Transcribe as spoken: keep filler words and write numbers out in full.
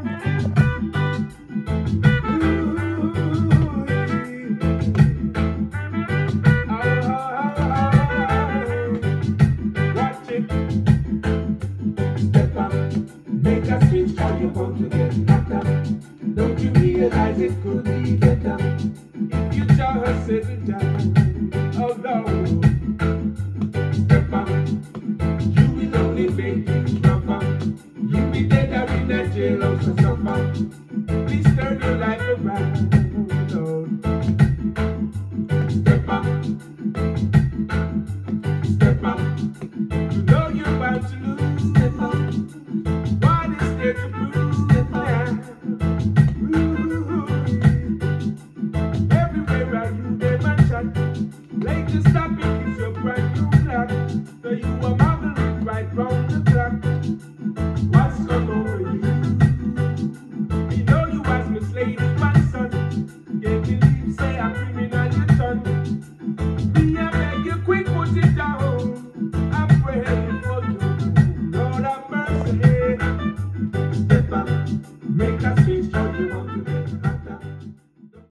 Watch it, step up, make a switch, or you're bound to get knocked up. Don't you realize it could be